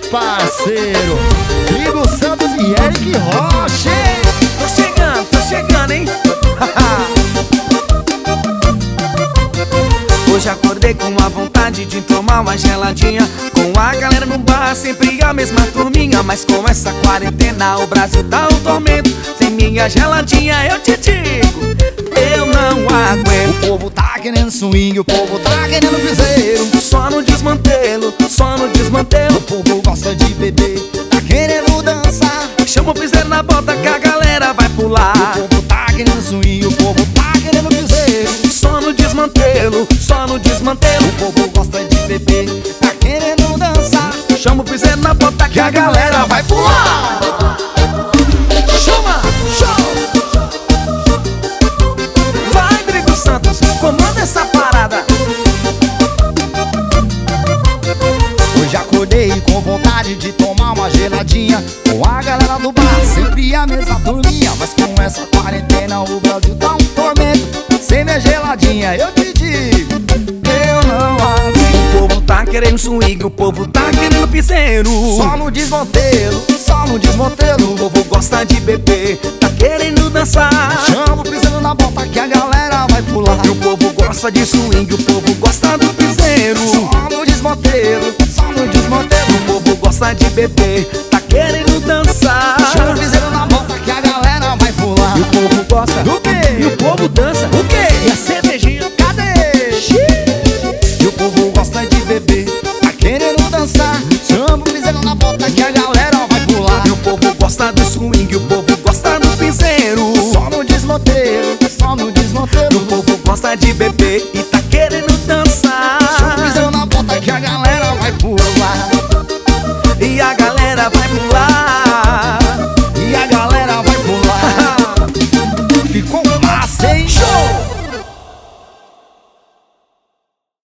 parceiro Igor Santos e Eric Rocha. Tô chegando, hein? Hoje acordei com a vontade de tomar uma geladinha, com a galera no bar, sempre a mesma turminha. Mas com essa quarentena o Brasil tá um tormento. Sem minha geladinha eu te digo, eu não aguento. O povo tá querendo swing, o povo tá querendo piseiro, só no desmantelo, só no desmantelo. O povo gosta de beber, tá querendo dançar. Chama o piseiro na bota que a galera vai pular. O povo tá querendo swing, o povo tá querendo piseiro, só no desmantelo, só no desmantelo. O povo gosta de beber, tá querendo dançar. Chama o piseiro na bota que a galera vai pular. Chama, show. Vai, Drigo Santos, comanda essa parada. Hoje acordei com vontade de tomar uma geladinha, com a galera do bar, sempre a mesma turminha. Mas com essa quarentena o Brasil tá um tormento. Sem minha geladinha eu te digo, eu não aguento. O povo tá querendo swing, o povo tá querendo piseiro, só no desmantelo, só no desmantelo. O povo gosta de beber, tá querendo dançar. Chama o piseiro na bota que a galera vai pular. E o povo gosta de swing, o povo gosta do piseiro, só no desmantelo, só no desmantelo. O povo gosta de beber,